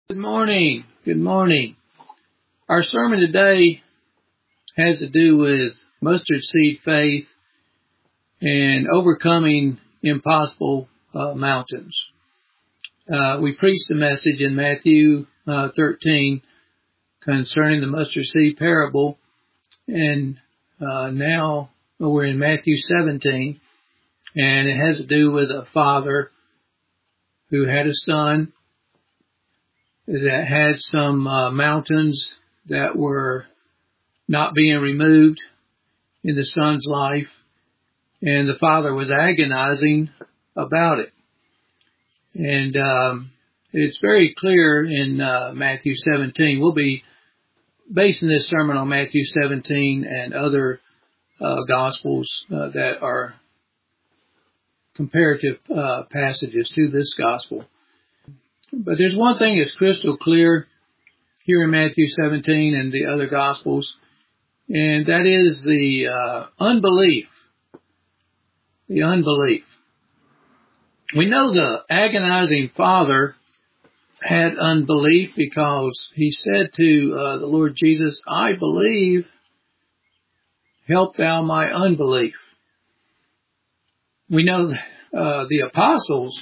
Good morning. Good morning. Our sermon today has to do with mustard seed faith and overcoming impossible mountains. We preached a message in Matthew 13 concerning the mustard seed parable, and now we're in Matthew 17, and it has to do with a father who had a son that had some mountains that were not being removed in the son's life, and the father was agonizing about it. And it's very clear in Matthew 17. We'll be basing this sermon on Matthew 17 and other Gospels that are comparative passages to this Gospel. But there's one thing that's crystal clear here in Matthew 17 and the other Gospels, and that is the unbelief. The unbelief. We know the agonizing father had unbelief because he said to the Lord Jesus, "I believe, help thou my unbelief." We know the apostles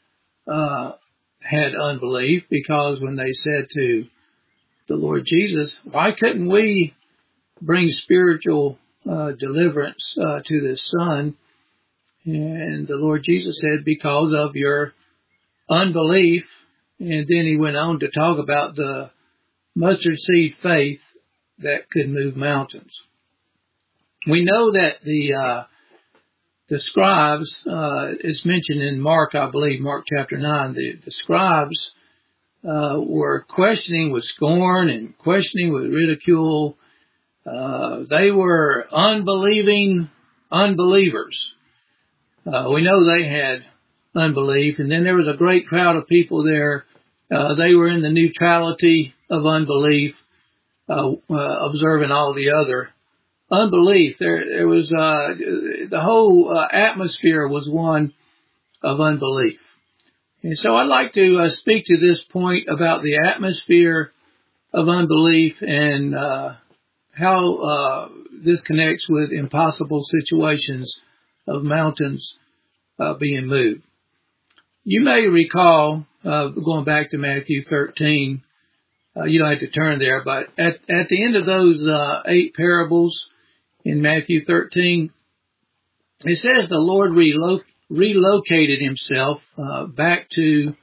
had unbelief because when they said to the Lord Jesus, "Why couldn't we bring spiritual deliverance to this son?" And the Lord Jesus said, "Because of your unbelief." And then he went on to talk about the mustard seed faith that could move mountains. We know that the scribes, is mentioned in Mark, I believe, Mark chapter 9, the scribes were questioning with scorn and questioning with ridicule. They were unbelieving unbelievers. We know they had unbelief, and then there was a great crowd of people there. They were in the neutrality of unbelief, observing all the other unbelief. There was the whole atmosphere was one of unbelief. And so I'd like to speak to this point about the atmosphere of unbelief and how this connects with impossible situations of mountains being moved. You may recall, going back to Matthew 13, you don't have to turn there, but at the end of those 8 parables in Matthew 13, it says the Lord relocated himself back to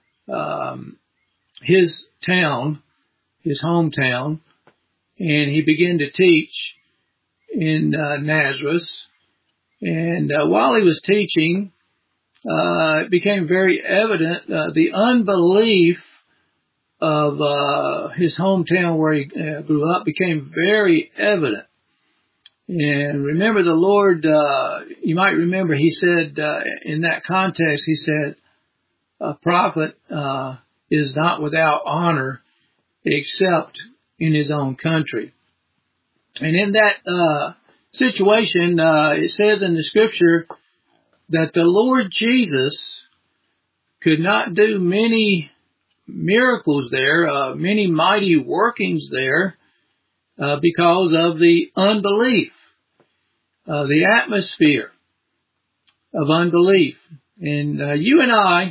his town, his hometown, and he began to teach in Nazareth. And while he was teaching, it became very evident the unbelief of his hometown where he grew up became very evident. And remember the Lord, you might remember he said, in that context, he said, a prophet is not without honor except in his own country. And in that situation, it says in the scripture that the Lord Jesus could not do many miracles there, many mighty workings there, because of the unbelief, the atmosphere of unbelief. And you and I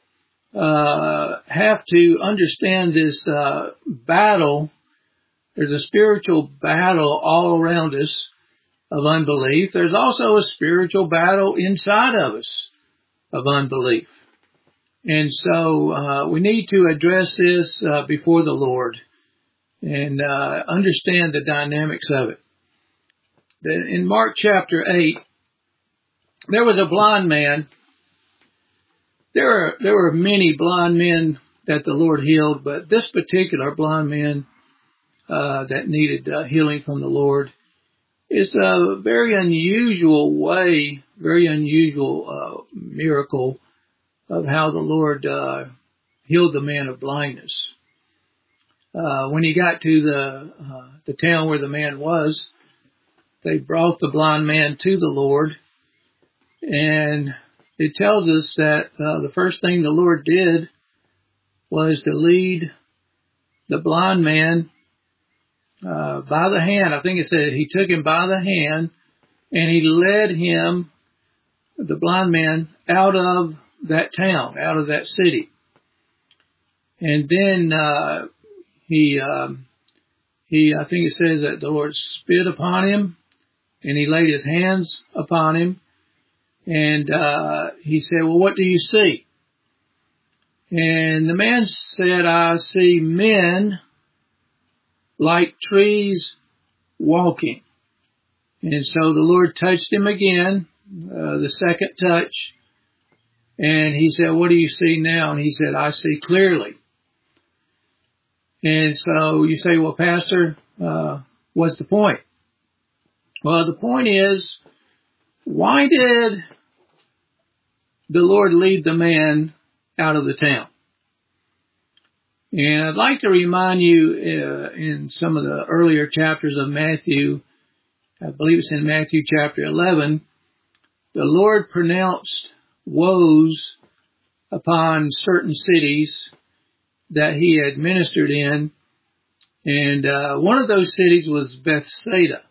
have to understand this battle. There's a spiritual battle all around us of unbelief. There's also a spiritual battle inside of us of unbelief. And so we need to address this before the Lord and understand the dynamics of it. In Mark chapter 8, there was a blind man. There were many blind men that the Lord healed, but this particular blind man that needed healing from the Lord is a very unusual way, very unusual miracle of how the Lord healed the man of blindness. When he got to the town where the man was, they brought the blind man to the Lord, and it tells us that the first thing the Lord did was to lead the blind man by the hand. I think it said he took him by the hand and he led him, the blind man, out of that town, out of that city. And then I think it says that the Lord spit upon him and he laid his hands upon him. And he said, well, what do you see? And the man said, I see men like trees walking. And so the Lord touched him again, the second touch. And he said, what do you see now? And he said, I see clearly. And so you say, well, Pastor, what's the point? Well, the point is, why did the Lord lead the man out of the town? And I'd like to remind you in some of the earlier chapters of Matthew, I believe it's in Matthew chapter 11, the Lord pronounced woes upon certain cities that he had ministered in. And one of those cities was Bethsaida.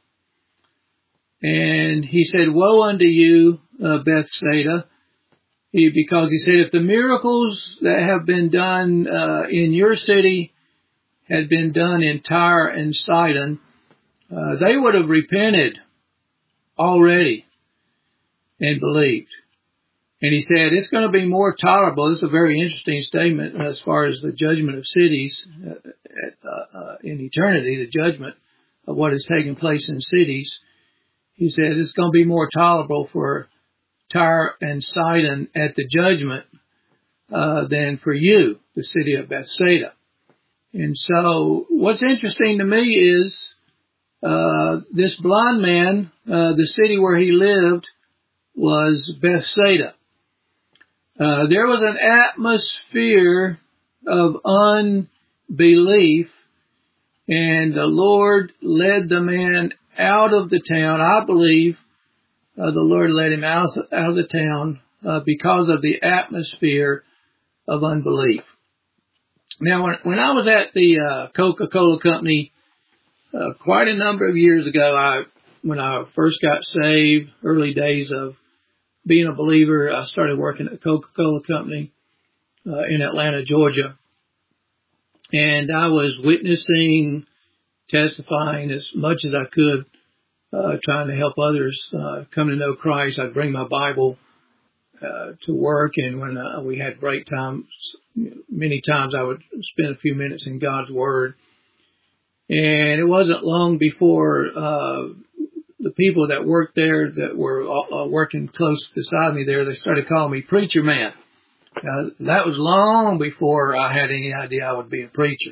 And he said, woe unto you, Bethsaida, because he said, if the miracles that have been done in your city had been done in Tyre and Sidon, they would have repented already and believed. And he said, it's going to be more tolerable. This is a very interesting statement as far as the judgment of cities in eternity, the judgment of what is taking place in cities. He said, it's going to be more tolerable for Tyre and Sidon at the judgment than for you, the city of Bethsaida. And so what's interesting to me is this blind man, the city where he lived was Bethsaida. There was an atmosphere of unbelief, and the Lord led the man out of the town. I believe the Lord led him out of the town because of the atmosphere of unbelief. Now, when I was at the Coca-Cola Company quite a number of years ago, when I first got saved, early days of being a believer, I started working at the Coca-Cola Company in Atlanta, Georgia. And I was witnessing, testifying as much as I could, trying to help others come to know Christ. I'd bring my Bible to work, and when we had break times, many times I would spend a few minutes in God's Word. And it wasn't long before the people that worked there, that were working close beside me there, they started calling me Preacher Man. That was long before I had any idea I would be a preacher.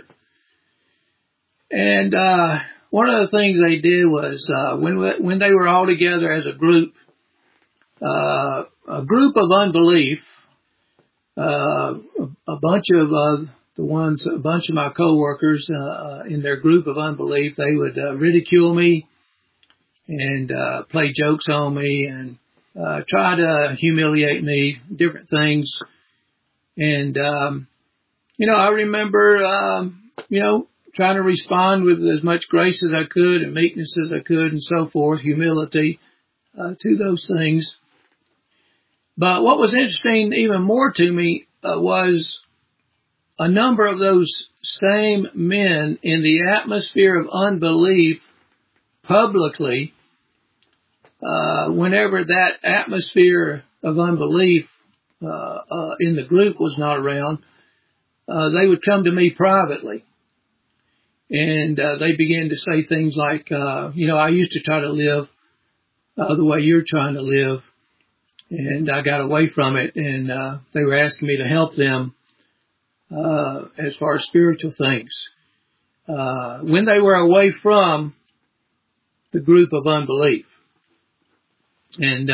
And one of the things they did was when they were all together as a group of unbelief, a bunch of my coworkers in their group of unbelief, they would ridicule me and play jokes on me and try to humiliate me, different things. And I remember trying to respond with as much grace as I could and meekness as I could and so forth, humility to those things. But what was interesting even more to me was a number of those same men in the atmosphere of unbelief publicly, whenever that atmosphere of unbelief in the group was not around, they would come to me privately. And they began to say things like, I used to try to live the way you're trying to live, and I got away from it. And they were asking me to help them as far as spiritual things when they were away from the group of unbelief. And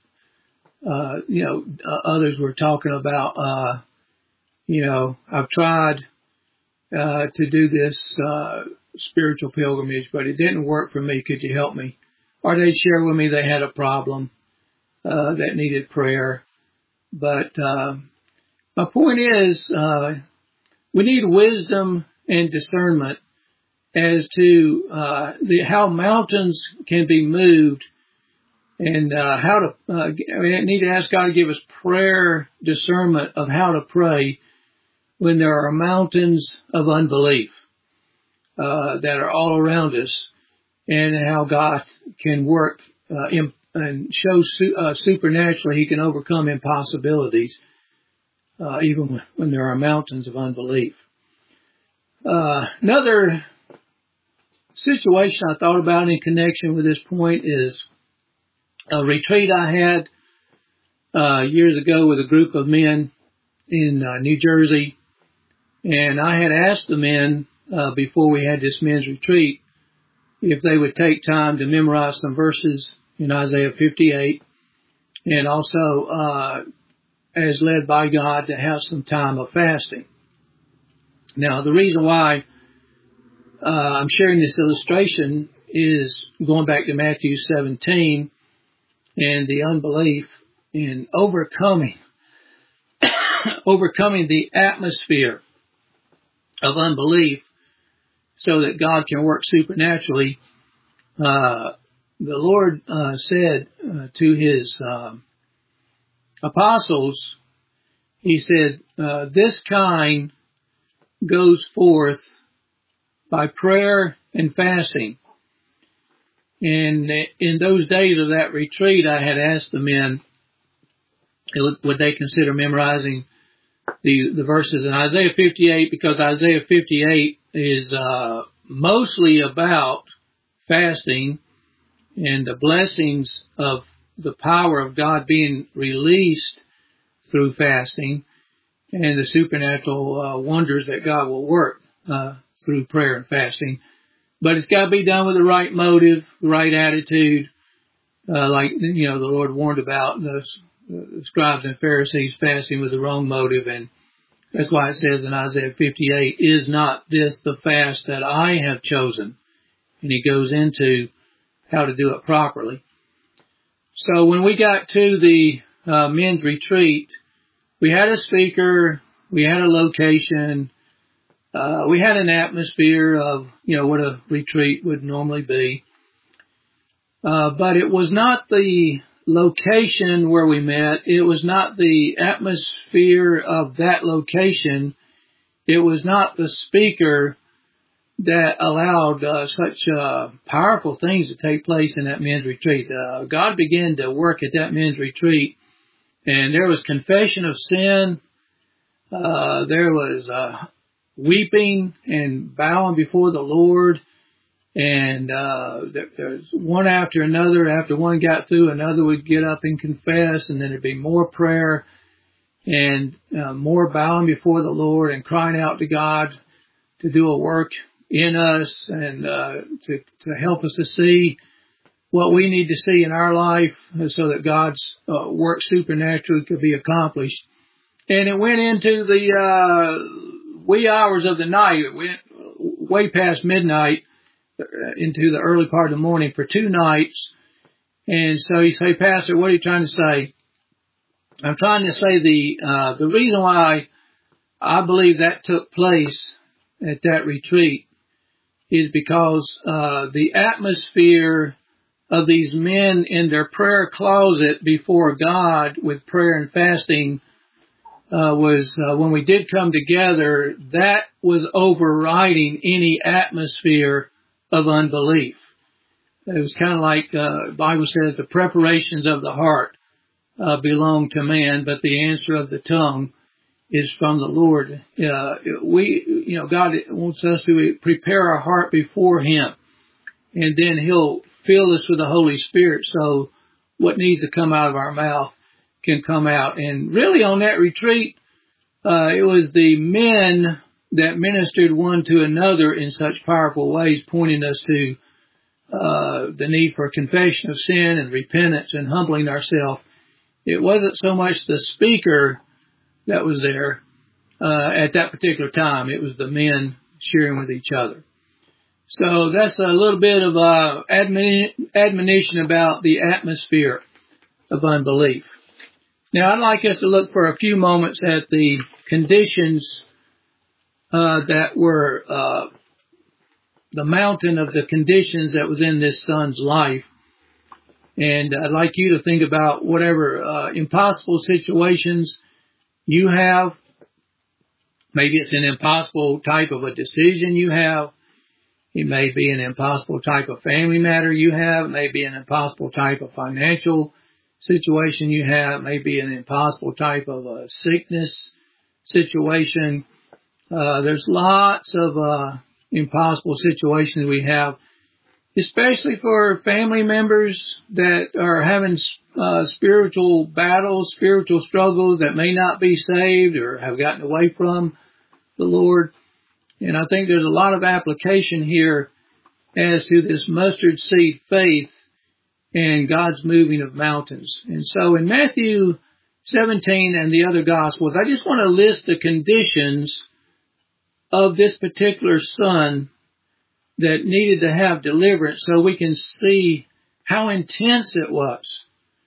others were talking about I've tried to do this spiritual pilgrimage, but it didn't work for me. Could you help me? Or they'd share with me they had a problem that needed prayer. But my point is, we need wisdom and discernment as to how mountains can be moved, and how to. We need to ask God to give us prayer discernment of how to pray when there are mountains of unbelief that are all around us, and how God can work and show supernaturally He can overcome impossibilities, even when there are mountains of unbelief. Another situation I thought about in connection with this point is a retreat I had years ago with a group of men in New Jersey, and I had asked the men before we had this men's retreat if they would take time to memorize some verses in Isaiah 58, and also, as led by God, to have some time of fasting. Now, the reason why I'm sharing this illustration is going back to Matthew 17 and the unbelief in overcoming the atmosphere of unbelief so that God can work supernaturally. The Lord said to His apostles, He said, this kind goes forth by prayer and fasting. And in those days of that retreat, I had asked the men, would they consider memorizing the verses in Isaiah 58, because Isaiah 58 is mostly about fasting and the blessings of the power of God being released through fasting, and the supernatural wonders that God will work through prayer and fasting. But it's got to be done with the right motive, the right attitude, like the Lord warned about the scribes and Pharisees fasting with the wrong motive, and that's why it says in Isaiah 58, is not this the fast that I have chosen? And He goes into how to do it properly. So when we got to the men's retreat, we had a speaker, we had a location, we had an atmosphere of, what a retreat would normally be. But it was not the location where we met. It was not the atmosphere of that location. It was not the speaker that allowed such powerful things to take place in that men's retreat. God began to work at that men's retreat, and there was confession of sin. There was weeping and bowing before the Lord. And there's one after another. After one got through, another would get up and confess, and then there'd be more prayer and more bowing before the Lord and crying out to God to do a work in us and to help us to see what we need to see in our life so that God's work supernaturally could be accomplished. And it went into the wee hours of the night. It went way past midnight into the early part of the morning for 2 nights. And so you say, Pastor, what are you trying to say? I'm trying to say the reason why I believe that took place at that retreat is because the atmosphere of these men in their prayer closet before God with prayer and fasting was when we did come together, that was overriding any atmosphere of unbelief. It was kind of like the Bible says the preparations of the heart belong to man, but the answer of the tongue is from the Lord. God wants us to prepare our heart before Him, and then He'll fill us with the Holy Spirit so what needs to come out of our mouth can come out. And really on that retreat, it was the men that ministered one to another in such powerful ways, pointing us to the need for confession of sin and repentance and humbling ourselves. It wasn't so much the speaker that was there at that particular time. It was the men sharing with each other. So that's a little bit of admonition about the atmosphere of unbelief. Now, I'd like us to look for a few moments at the conditions that were the mountain of the conditions that was in this son's life. And I'd like you to think about whatever impossible situations you have. Maybe it's an impossible type of a decision you have. It may be an impossible type of family matter you have. It may be an impossible type of financial situation you have. It may be an impossible type of a sickness situation. There's lots of impossible situations we have, especially for family members that are having spiritual battles, spiritual struggles, that may not be saved or have gotten away from the Lord. And I think there's a lot of application here as to this mustard seed faith and God's moving of mountains. And so in Matthew 17 and the other Gospels, I just want to list the conditions of this particular son that needed to have deliverance so we can see how intense it was.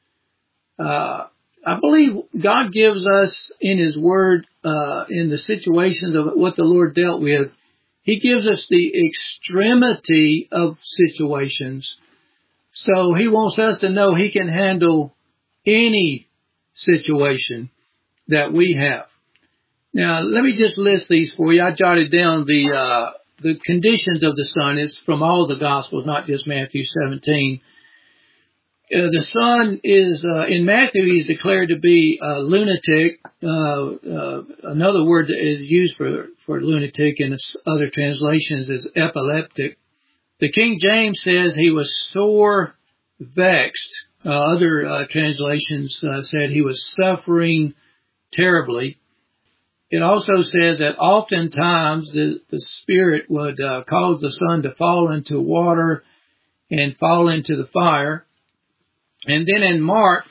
I believe God gives us in His Word, in the situations of what the Lord dealt with, He gives us the extremity of situations. So He wants us to know He can handle any situation that we have. Now, let me just list these for you. I jotted down the conditions of the son. It's from all the Gospels, not just Matthew 17. The son is, in Matthew, he's declared to be a lunatic. Another word that is used for lunatic in other translations is epileptic. The King James says he was sore vexed. Other translations said he was suffering terribly. It also says that oftentimes the Spirit would cause the son to fall into water and fall into the fire. And then in Mark,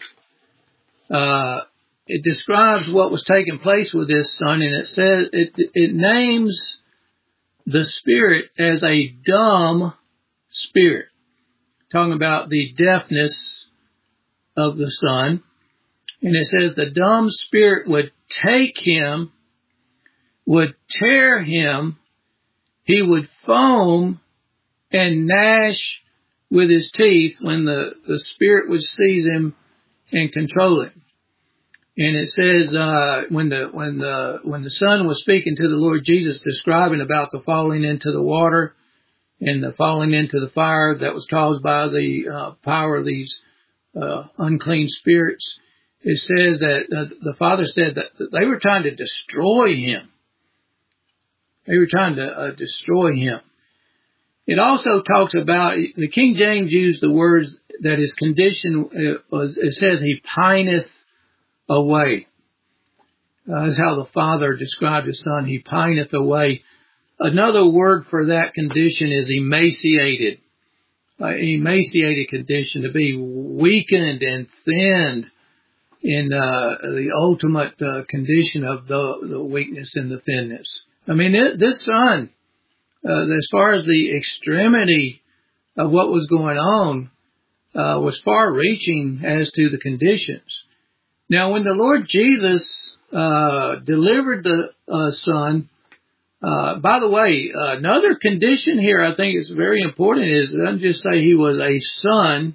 it describes what was taking place with this son, and it says it names the spirit as a dumb spirit, talking about the deafness of the son. And it says the dumb spirit would take him, would tear him, he would foam and gnash with his teeth when the spirit would seize him and control him. And it says when the son was speaking to the Lord Jesus, describing about the falling into the water and the falling into the fire that was caused by the power of these unclean spirits, it says that the Father said that they were trying to destroy him. They were trying to destroy him. It also talks about, the King James used the words that his condition was, it says he pineth away. That's how the Father described his son, he pineth away. Another word for that condition is emaciated. Emaciated condition, to be weakened and thinned in the ultimate condition of the weakness and the thinness. I mean, this son, as far as the extremity of what was going on, was far-reaching as to the conditions. Now, when the Lord Jesus delivered the son, by the way, another condition here I think is very important is it doesn't just say he was a son.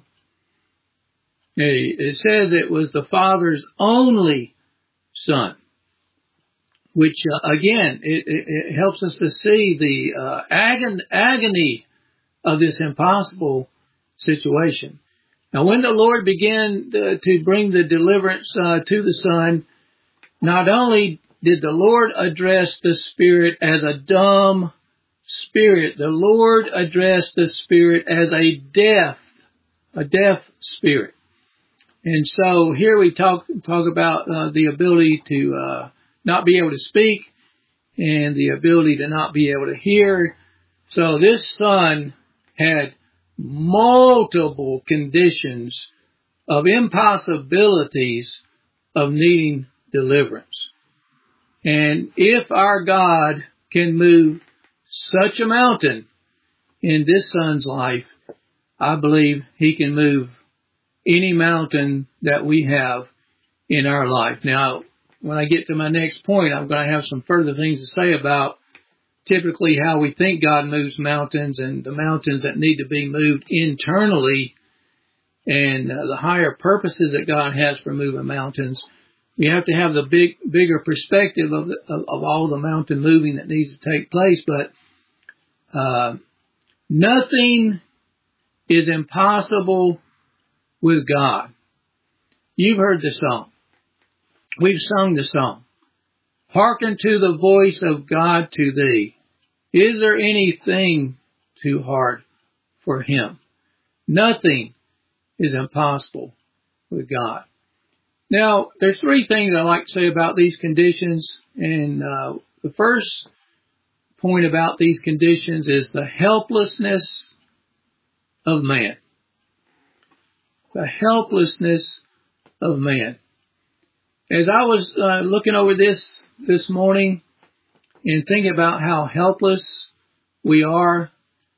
It says it was the Father's only son, which, again, it helps us to see the agony of this impossible situation. Now, when the Lord began to bring the deliverance to the son, not only did the Lord address the spirit as a dumb spirit, the Lord addressed the spirit as a deaf spirit. And so here we talk about the ability to not be able to speak and the ability to not be able to hear. So this son had multiple conditions of impossibilities of needing deliverance. And if our God can move such a mountain in this son's life, I believe he can move any mountain that we have in our life. Now, when I get to my next point, I'm going to have some further things to say about typically how we think God moves mountains and the mountains that need to be moved internally and the higher purposes that God has for moving mountains. We have to have the bigger perspective of all the mountain moving that needs to take place. But nothing is impossible with God. You've heard the song. We've sung the song. Hearken to the voice of God to thee. Is there anything too hard for him? Nothing is impossible with God. Now, there's three things I like to say about these conditions. And the first point about these conditions is the helplessness of man. The helplessness of man. As I was looking over this morning and thinking about how helpless we are,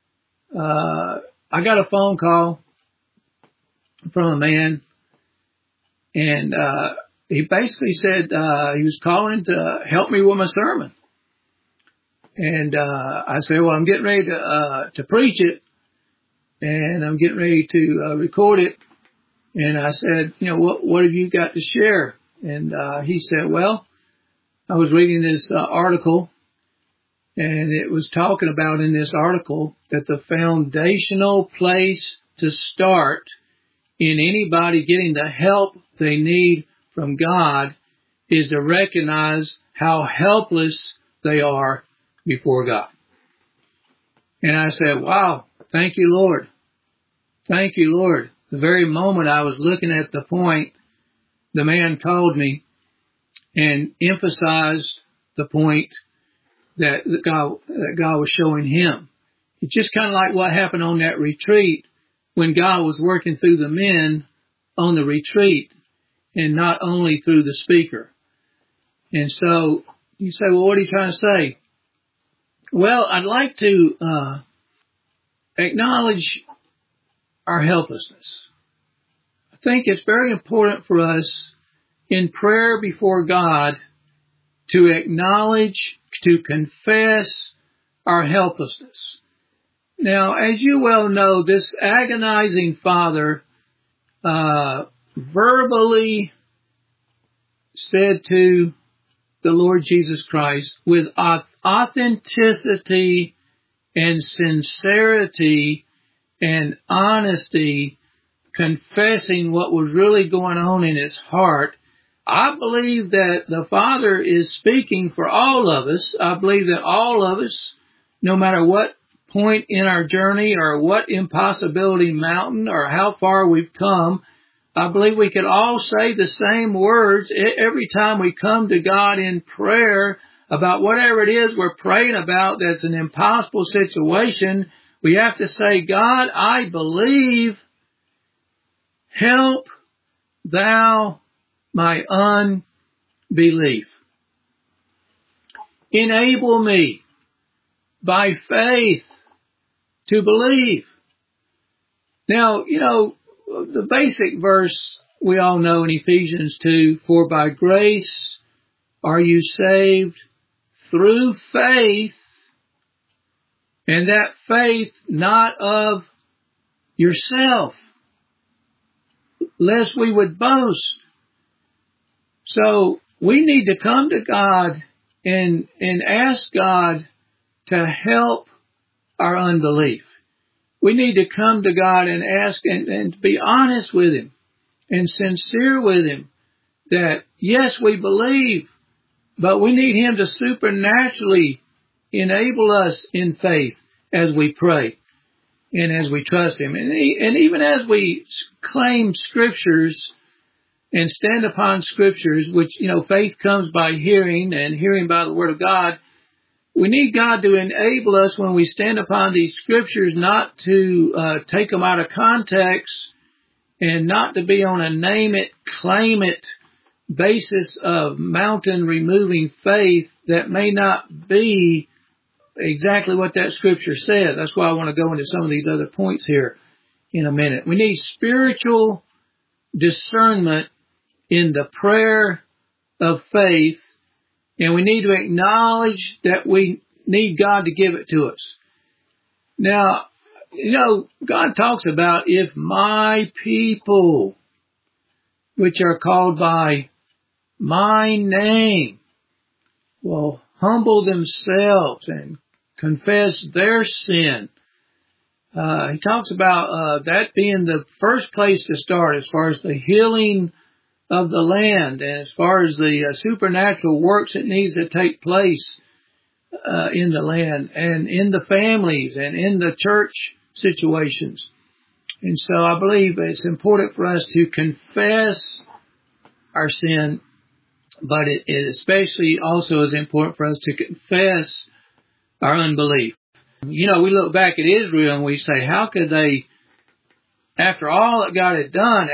I got a phone call from a man, and he basically said he was calling to help me with my sermon. And I said, well, I'm getting ready to preach it, and I'm getting ready to record it. And I said, what have you got to share? And he said, well, I was reading this article, and it was talking about in this article that the foundational place to start in anybody getting the help they need from God is to recognize how helpless they are before God. And I said, wow, thank you, Lord. Thank you, Lord. The very moment I was looking at the point, the man called me and emphasized the point that God was showing him. It's just kind of like what happened on that retreat when God was working through the men on the retreat and not only through the speaker. And so you say, well, what are you trying to say? Well, I'd like to acknowledge our helplessness. I think it's very important for us in prayer before God to acknowledge, to confess our helplessness. Now, as you well know, this agonizing father verbally said to the Lord Jesus Christ with authenticity and sincerity and honesty, confessing what was really going on in his heart. I believe that the Father is speaking for all of us. I believe that all of us, no matter what point in our journey or what impossibility mountain or how far we've come, I believe we could all say the same words every time we come to God in prayer about whatever it is we're praying about that's an impossible situation. We have to say, God, I believe, help thou my unbelief. Enable me by faith to believe. Now, the basic verse we all know in Ephesians 2, for by grace are you saved through faith, and that faith not of yourself, lest we would boast. So we need to come to God and ask God to help our unbelief. We need to come to God and ask and be honest with Him and sincere with Him that, yes, we believe, but we need Him to supernaturally enable us in faith as we pray and as we trust Him. And even as we claim Scriptures and stand upon Scriptures, which, faith comes by hearing and hearing by the Word of God, we need God to enable us when we stand upon these Scriptures not to take them out of context and not to be on a name it, claim it basis of mountain removing faith that may not be exactly what that Scripture says. That's why I want to go into some of these other points here in a minute. We need spiritual discernment in the prayer of faith, and we need to acknowledge that we need God to give it to us. Now, God talks about if my people, which are called by my name, will humble themselves and confess their sin. He talks about that being the first place to start as far as the healing of the land and as far as the supernatural works that needs to take place in the land and in the families and in the church situations. And so I believe it's important for us to confess our sin, but it especially also is important for us to confess our unbelief. We look back at Israel and we say, how could they, after all that God had done,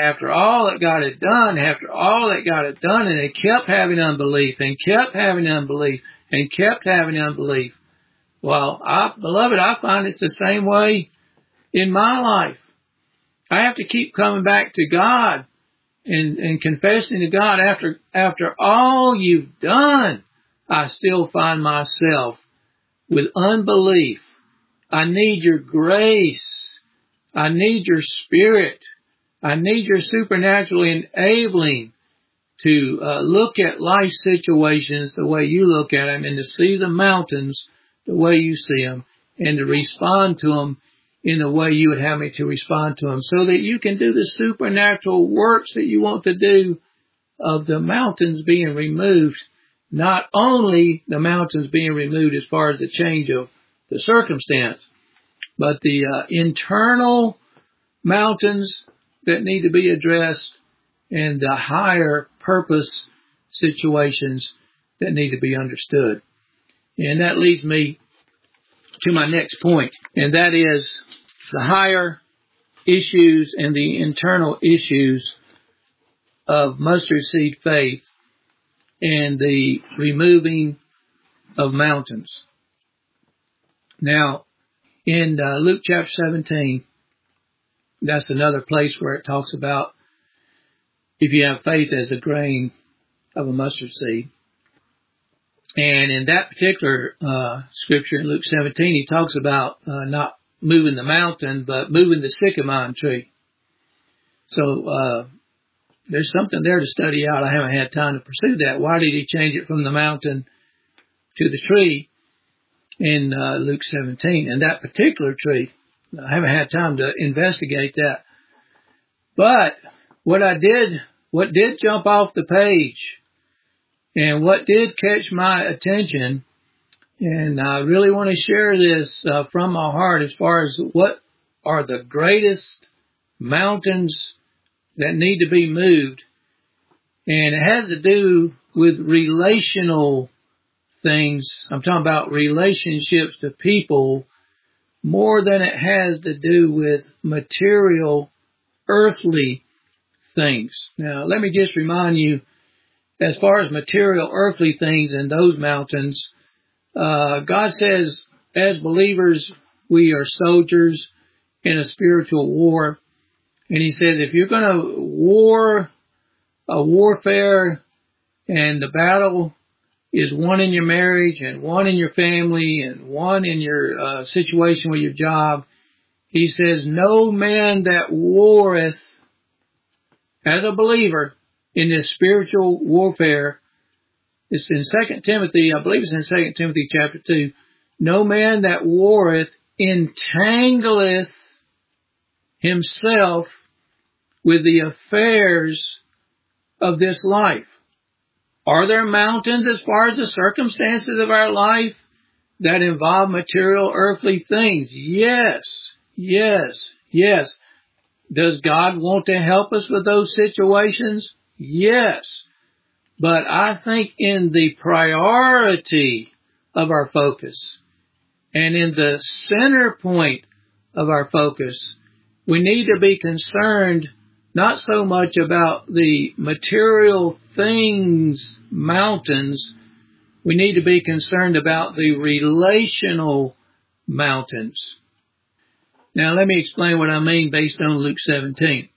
and they kept having unbelief and kept having unbelief and kept having unbelief. Well, beloved, I find it's the same way in my life. I have to keep coming back to God and confessing to God after all you've done. I still find myself with unbelief. I need your grace. I need your spirit. I need your supernatural enabling to look at life situations the way you look at them and to see the mountains the way you see them and to respond to them in the way you would have me to respond to them so that you can do the supernatural works that you want to do of the mountains being removed. Not only the mountains being removed as far as the change of the circumstance, but the internal mountains that need to be addressed and the higher purpose situations that need to be understood. And that leads me to my next point, and that is the higher issues and the internal issues of mustard seed faith and the removing of mountains. Now, in Luke chapter 17, that's another place where it talks about if you have faith as a grain of a mustard seed. And in that particular scripture in Luke 17, he talks about not moving the mountain, but moving the sycamore tree. So there's something there to study out. I haven't had time to pursue that. Why did he change it from the mountain to the tree in Luke 17? And that particular tree, I haven't had time to investigate that. But what did jump off the page and what did catch my attention, and I really want to share this from my heart as far as what are the greatest mountains that need to be moved. And it has to do with relational things. I'm talking about relationships to people more than it has to do with material, earthly things. Now, let me just remind you, as far as material, earthly things and those mountains, God says, as believers, we are soldiers in a spiritual war. And he says, if you're going to a warfare and the battle is one in your marriage and one in your family and one in your situation with your job, he says, no man that warreth as a believer in this spiritual warfare, it's in 2 Timothy, I believe it's in 2 Timothy chapter 2, no man that warreth entangleth himself with the affairs of this life. Are there mountains as far as the circumstances of our life that involve material earthly things? Yes, yes, yes. Does God want to help us with those situations? Yes. But I think in the priority of our focus and in the center point of our focus, we need to be concerned not so much about the material things, mountains. We need to be concerned about the relational mountains. Now, let me explain what I mean based on Luke 17.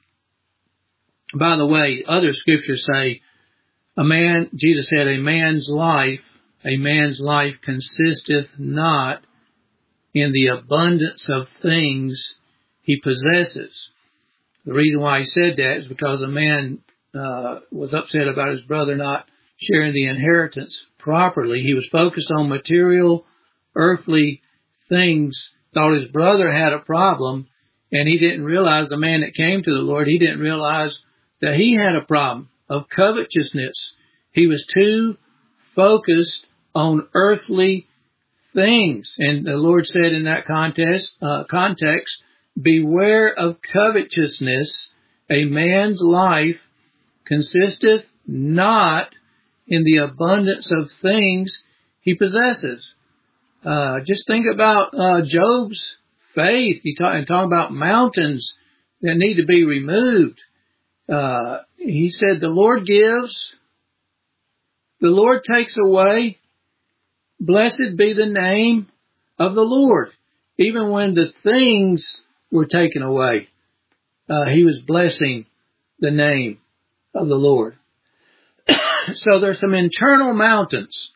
By the way, other scriptures say Jesus said a man's life a man's life consisteth not in the abundance of things he possesses. The reason why he said that is because a man was upset about his brother not sharing the inheritance properly. He was focused on material, earthly things, thought his brother had a problem, and he didn't realize, the man that came to the Lord, he didn't realize that he had a problem of covetousness. He was too focused on earthly things. And the Lord said in that context, beware of covetousness. A man's life consisteth not in the abundance of things he possesses. Just think about Job's faith. And talk about mountains that need to be removed. He said, the Lord gives, the Lord takes away. Blessed be the name of the Lord. Even when the things were taken away, he was blessing the name of the Lord. So there's some internal mountains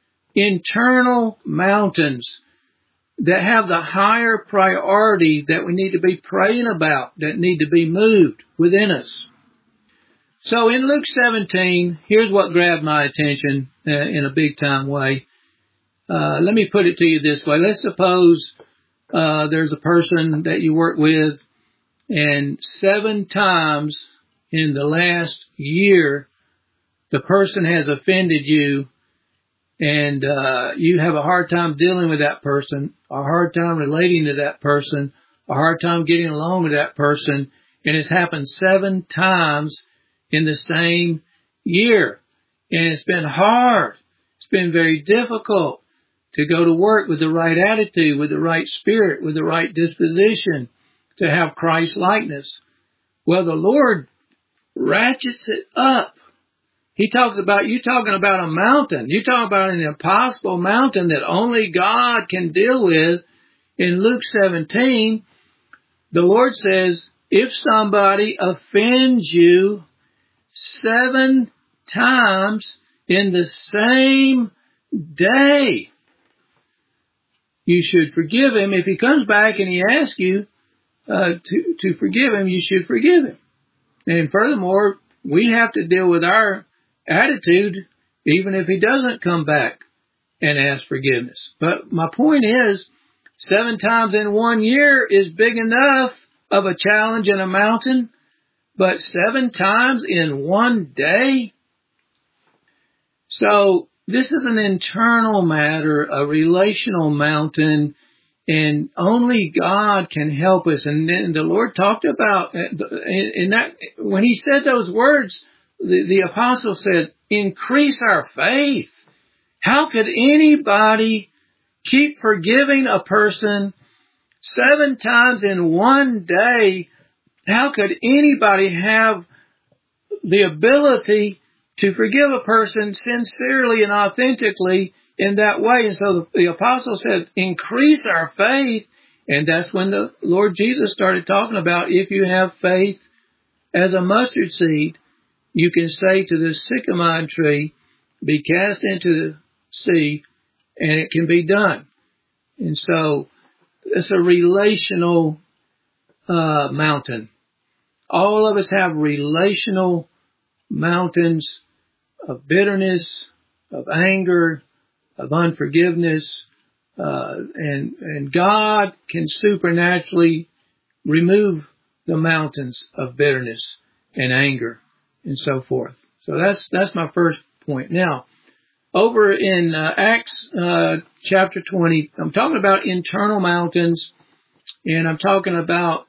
that have the higher priority that we need to be praying about, that need to be moved within us. So in Luke 17, here's what grabbed my attention in a big time way. Let me put it to you this way. Let's suppose there's a person that you work with, and 7 times in the last year, the person has offended you, and you have a hard time dealing with that person, a hard time relating to that person, a hard time getting along with that person, and it's happened 7 times in the same year. And it's been hard. It's been very difficult to go to work with the right attitude, with the right spirit, with the right disposition, to have Christ likeness. Well, the Lord ratchets it up. He talks about, you talking about a mountain. You talk about an impossible mountain that only God can deal with. In Luke 17, the Lord says, if somebody offends you 7 times in the same day, you should forgive him. If he comes back and he asks you to forgive him, you should forgive him. And furthermore, we have to deal with our attitude even if he doesn't come back and ask forgiveness. But my point is, 7 times in 1 year is big enough of a challenge and a mountain, but 7 times in 1 day? So this is an internal matter, a relational mountain, and only God can help us. And then the Lord talked about, in that, when he said those words, the apostle said, increase our faith. How could anybody keep forgiving a person 7 times in 1 day? How could anybody have the ability to forgive a person sincerely and authentically in that way? And so the apostle said, increase our faith. And that's when the Lord Jesus started talking about, if you have faith as a mustard seed, you can say to this sycamore tree, be cast into the sea, and it can be done. And so it's a relational mountain. All of us have relational mountains of bitterness, of anger, of unforgiveness, and God can supernaturally remove the mountains of bitterness and anger and so forth. So that's my first point. Now, over in Acts chapter 20, I'm talking about internal mountains, and I'm talking about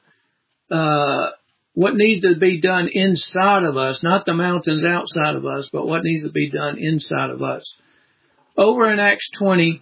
what needs to be done inside of us, not the mountains outside of us, but what needs to be done inside of us. Over in Acts 20,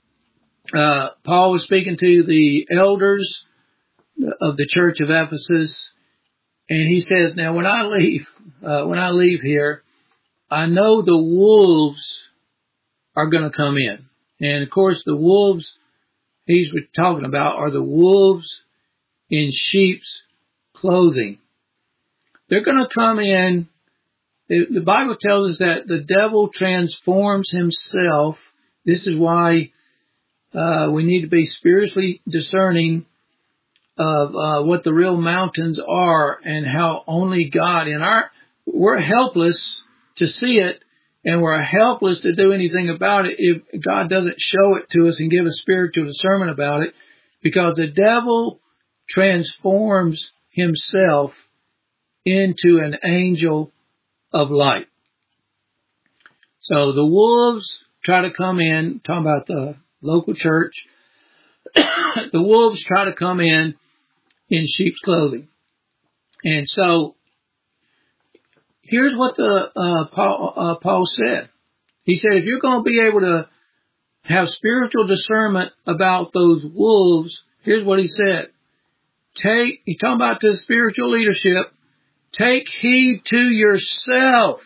Paul was speaking to the elders of the church of Ephesus, and he says, now when I leave here, I know the wolves are going to come in. And of course the wolves he's talking about are the wolves in sheep's clothing. They're going to come in. The Bible tells us that the devil transforms himself This is why we need to be spiritually discerning of what the real mountains are and how only God we're helpless to see it, and we're helpless to do anything about it if God doesn't show it to us and give us spiritual discernment about it, because the devil transforms himself into an angel of light. So the wolves try to come in, talking about the local church, the wolves try to come in sheep's clothing. And so here's what Paul said. He said, if you're going to be able to have spiritual discernment about those wolves, here's what he said. He's talking about the spiritual leadership. Take heed to yourself.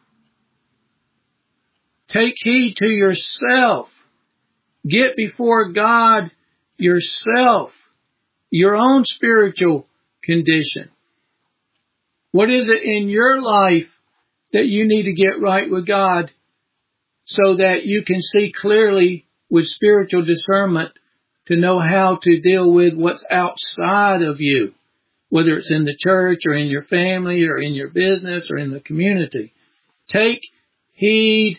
Take heed to yourself. Get before God yourself, your own spiritual condition. What is it in your life that you need to get right with God so that you can see clearly with spiritual discernment to know how to deal with what's outside of you, whether it's in the church or in your family or in your business or in the community? Take heed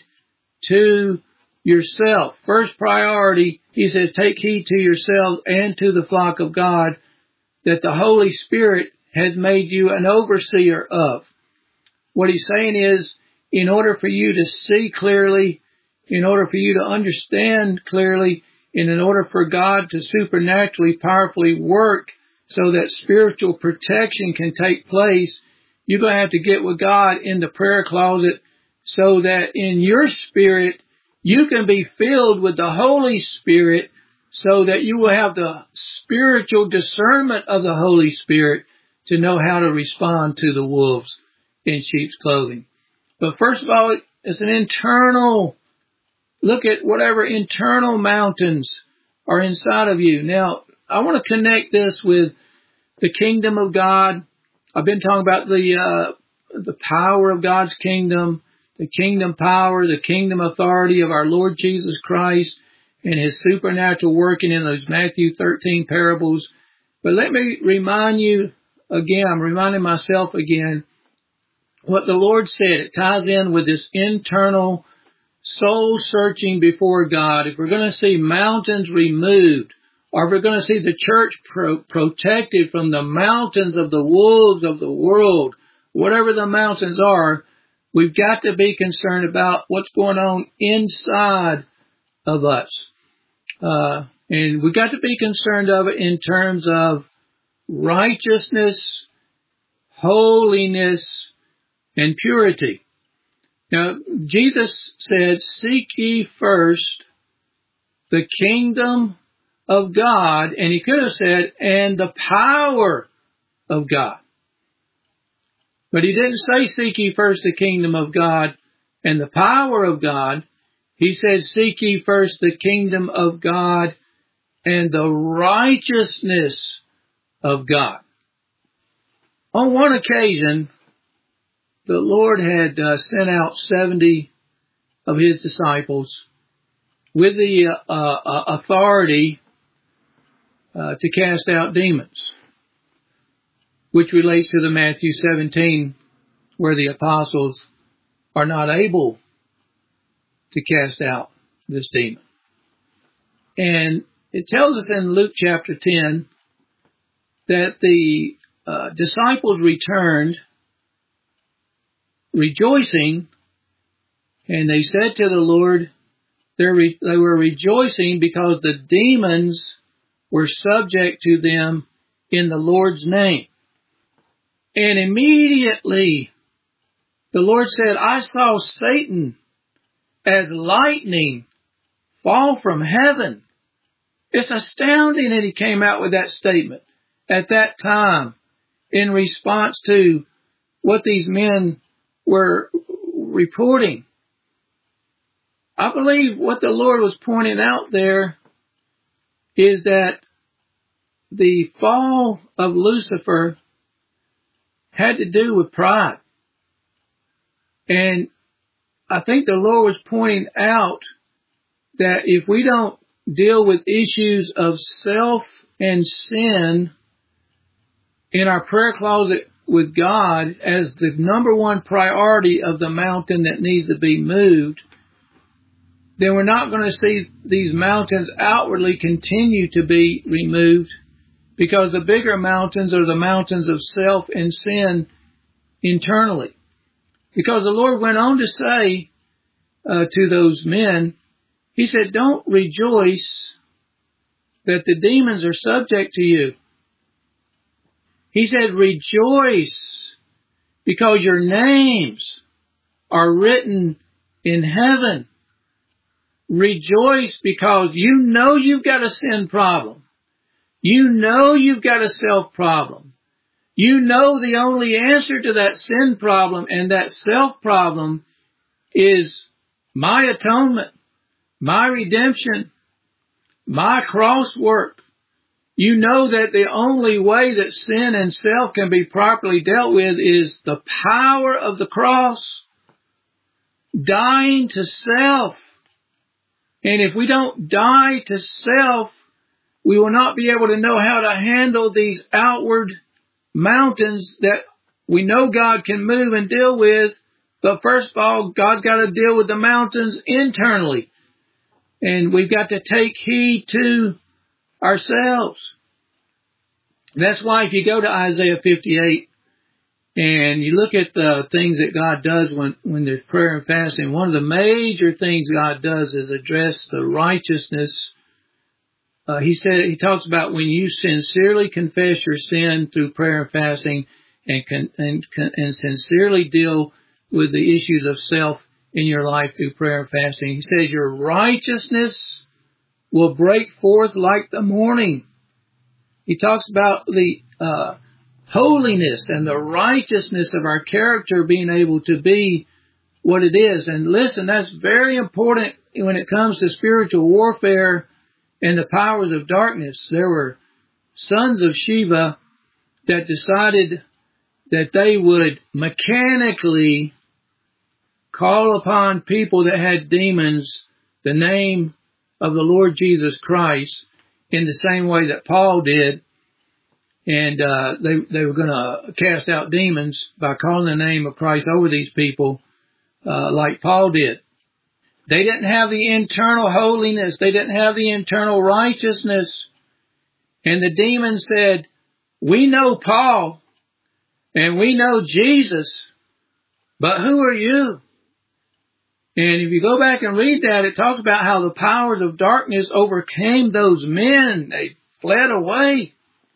to yourself. First priority, he says, take heed to yourself and to the flock of God that the Holy Spirit has made you an overseer of. What he's saying is, in order for you to see clearly, in order for you to understand clearly, and in order for God to supernaturally, powerfully work so that spiritual protection can take place, you're going to have to get with God in the prayer closet so that in your spirit, you can be filled with the Holy Spirit so that you will have the spiritual discernment of the Holy Spirit to know how to respond to the wolves in sheep's clothing. But first of all, it's an internal, look at whatever internal mountains are inside of you. Now, I want to connect this with the kingdom of God. I've been talking about the power of God's kingdom, the kingdom power, the kingdom authority of our Lord Jesus Christ and his supernatural working in those Matthew 13 parables. But let me remind you again, I'm reminding myself again, what the Lord said. It ties in with this internal soul searching before God. If we're going to see mountains removed, or if we're going to see the church protected from the mountains of the wolves of the world, whatever the mountains are, we've got to be concerned about what's going on inside of us. And we've got to be concerned of it in terms of righteousness, holiness, and purity. Now, Jesus said, seek ye first the kingdom of God, and he could have said, and the power of God. But he didn't say, seek ye first the kingdom of God and the power of God. He said, seek ye first the kingdom of God and the righteousness of God. On one occasion, the Lord had sent out 70 of his disciples with the authority to cast out demons, which relates to the Matthew 17, where the apostles are not able to cast out this demon. And it tells us in Luke chapter 10 that the disciples returned rejoicing, and they said to the Lord, they were rejoicing because the demons were subject to them in the Lord's name. And immediately the Lord said, I saw Satan as lightning fall from heaven. It's astounding that he came out with that statement at that time in response to what these men were reporting. I believe what the Lord was pointing out there is that the fall of Lucifer had to do with pride. And I think the Lord was pointing out that if we don't deal with issues of self and sin in our prayer closet with God as the number one priority of the mountain that needs to be moved, then we're not going to see these mountains outwardly continue to be removed, because the bigger mountains are the mountains of self and sin internally. Because the Lord went on to say to those men, He said, don't rejoice that the demons are subject to you. He said, rejoice because your names are written in heaven. Rejoice because you know you've got a sin problem. You know you've got a self problem. You know the only answer to that sin problem and that self problem is my atonement, my redemption, my cross work. You know that the only way that sin and self can be properly dealt with is the power of the cross, dying to self. And if we don't die to self, we will not be able to know how to handle these outward mountains that we know God can move and deal with. But first of all, God's got to deal with the mountains internally. And we've got to take heed to ourselves. That's why if you go to Isaiah 58 and you look at the things that God does when there's prayer and fasting, one of the major things God does is address the righteousness. He talks about when you sincerely confess your sin through prayer and fasting and sincerely deal with the issues of self in your life through prayer and fasting. He says your righteousness will break forth like the morning. He talks about the holiness and the righteousness of our character being able to be what it is. And listen, that's very important when it comes to spiritual warfare and the powers of darkness. There were sons of Sheba that decided that they would mechanically call upon people that had demons the name of the Lord Jesus Christ in the same way that Paul did. And they were going to cast out demons by calling the name of Christ over these people like Paul did. They didn't have the internal holiness. They didn't have the internal righteousness. And the demons said, we know Paul and we know Jesus, but who are you? And if you go back and read that, it talks about how the powers of darkness overcame those men. They fled away.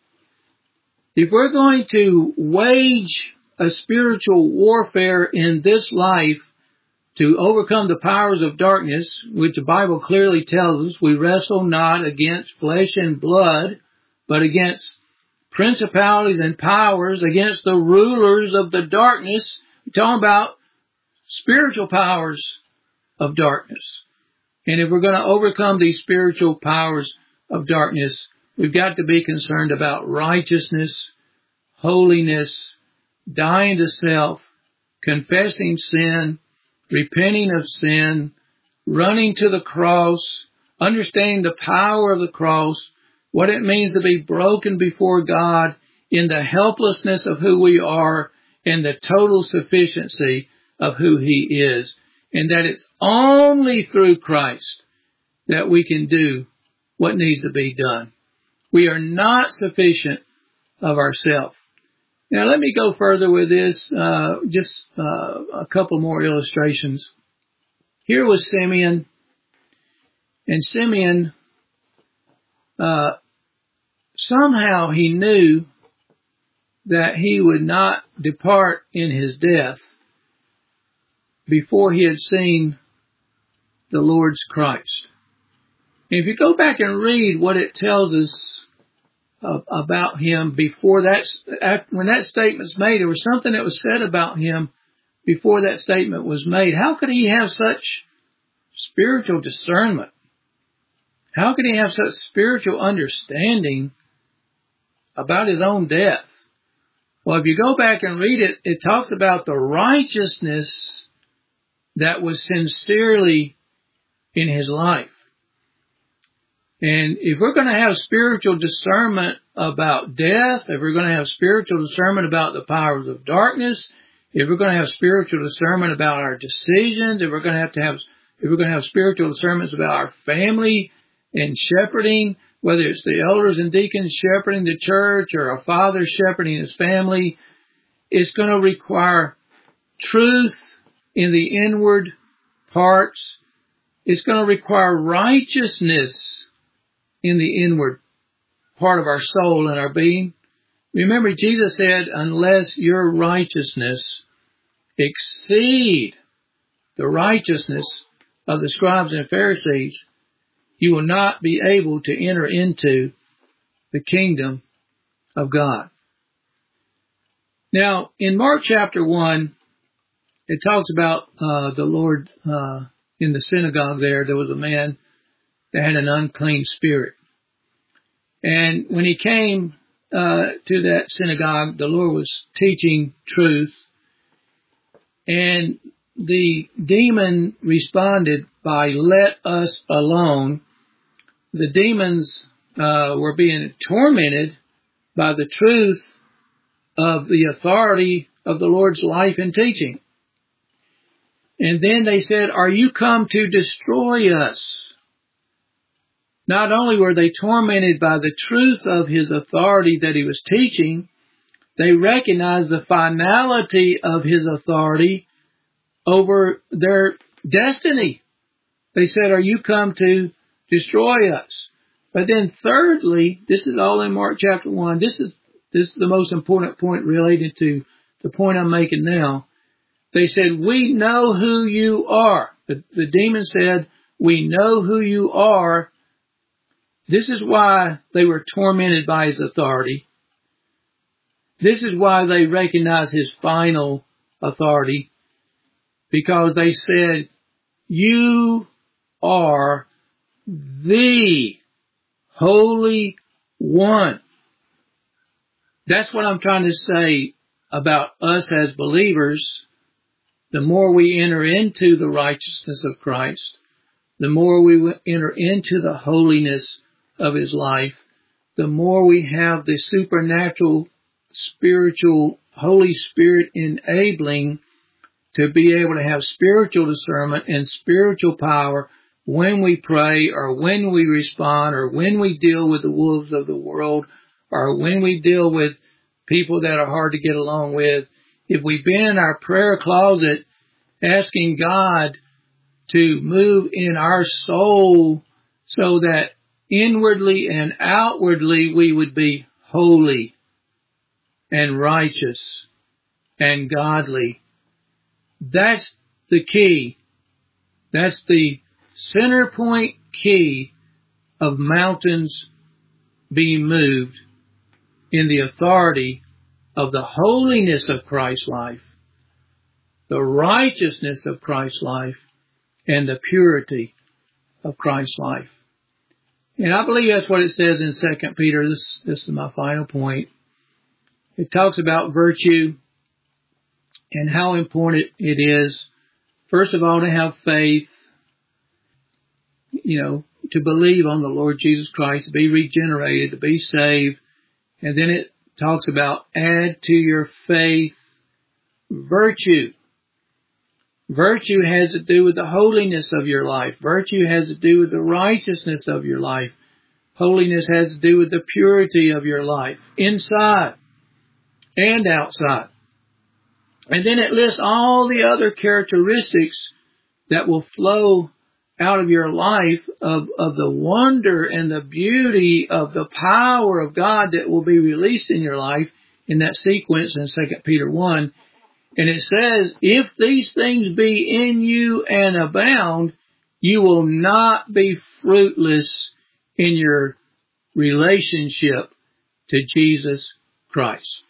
If we're going to wage a spiritual warfare in this life to overcome the powers of darkness, which the Bible clearly tells us, we wrestle not against flesh and blood, but against principalities and powers, against the rulers of the darkness. We're talking about spiritual powers of darkness. And if we're going to overcome these spiritual powers of darkness, we've got to be concerned about righteousness, holiness, dying to self, confessing sin, repenting of sin, running to the cross, understanding the power of the cross, what it means to be broken before God in the helplessness of who we are and the total sufficiency of who He is. And that it's only through Christ that we can do what needs to be done. We are not sufficient of ourselves. Now let me go further with this, just a couple more illustrations. Here was Simeon, and Simeon, somehow he knew that he would not depart in his death before he had seen the Lord's Christ. And if you go back and read what it tells us about him before that, when that statement's made, there was something that was said about him before that statement was made. How could he have such spiritual discernment? How could he have such spiritual understanding about his own death? Well, if you go back and read it, it talks about the righteousness that was sincerely in his life. And if we're going to have spiritual discernment about death, if we're going to have spiritual discernment about the powers of darkness, if we're going to have spiritual discernment about our decisions, if we're going to have spiritual discernments about our family and shepherding, whether it's the elders and deacons shepherding the church or a father shepherding his family, it's going to require truth in the inward parts. It's going to require righteousness in the inward part of our soul and our being. Remember, Jesus said, unless your righteousness exceed the righteousness of the scribes and Pharisees, you will not be able to enter into the kingdom of God. Now, in Mark chapter 1, it talks about the Lord in the synagogue there was a man that had an unclean spirit. And when he came to that synagogue, the Lord was teaching truth. And the demon responded by, let us alone. The demons were being tormented by the truth of the authority of the Lord's life and teaching. And then they said, are you come to destroy us? Not only were they tormented by the truth of his authority that he was teaching, they recognized the finality of his authority over their destiny. They said, are you come to destroy us? But then thirdly, this is all in Mark chapter 1. This is the most important point related to the point I'm making now. They said, we know who you are. The demon said, we know who you are. This is why they were tormented by his authority. This is why they recognized his final authority. Because they said, you are the Holy One. That's what I'm trying to say about us as believers. The more we enter into the righteousness of Christ, the more we enter into the holiness of his life, the more we have the supernatural, spiritual, Holy Spirit enabling to be able to have spiritual discernment and spiritual power when we pray or when we respond or when we deal with the wolves of the world or when we deal with people that are hard to get along with. If we've been in our prayer closet asking God to move in our soul so that inwardly and outwardly we would be holy and righteous and godly. That's the key. That's the center point key of mountains being moved in the authority of the holiness of Christ's life, the righteousness of Christ's life, and the purity of Christ's life. And I believe that's what it says in 2 Peter. This is my final point. It talks about virtue and how important it is, first of all, to have faith, to believe on the Lord Jesus Christ, to be regenerated, to be saved. And then it talks about add to your faith virtue. Virtue has to do with the holiness of your life. Virtue has to do with the righteousness of your life. Holiness has to do with the purity of your life, inside and outside. And then it lists all the other characteristics that will flow out of your life of the wonder and the beauty of the power of God that will be released in your life in that sequence in 2 Peter 1. And it says, if these things be in you and abound, you will not be fruitless in your relationship to Jesus Christ.